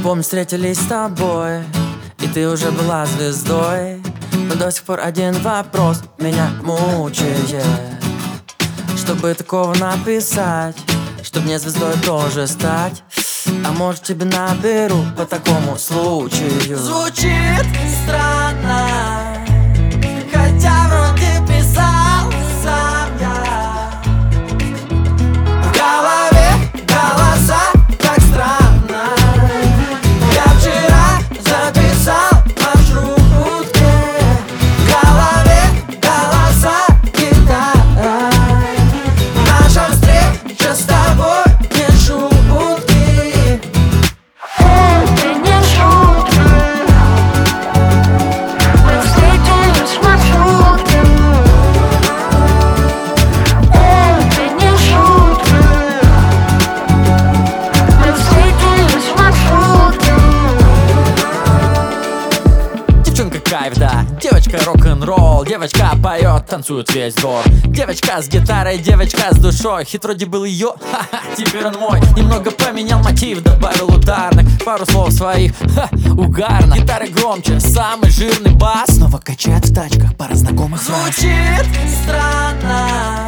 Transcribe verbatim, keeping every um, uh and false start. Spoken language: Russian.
Помню, встретились с тобой, и ты уже была звездой. Но до сих пор один вопрос меня мучает: чтобы такого написать, чтоб мне звездой тоже стать. А может, тебе наберу по такому случаю. Звучит странно, хотя вроде писал сам я. В голове голоса, как странно. Я вчера записал маршрутки. В голове голоса, гитара. Наша встреча с тобой не шутки. Это не шутки. Мы встретились в маршрутке. Это не шутки. Мы встретились в маршрутке. Девчонка кайф, да, девочка рок-н-ролл. Девочка поет, танцует весь двор. Девочка с гитарой, девочка с душой. Хит вроде был ее, ха-ха, теперь он мой. Немного поменял мотив, добавил ударных, пару слов своих, ха, угарно. Гитары громче, самый жирный бас. Снова качает в тачках, пара знакомых фраз. Звучит странно,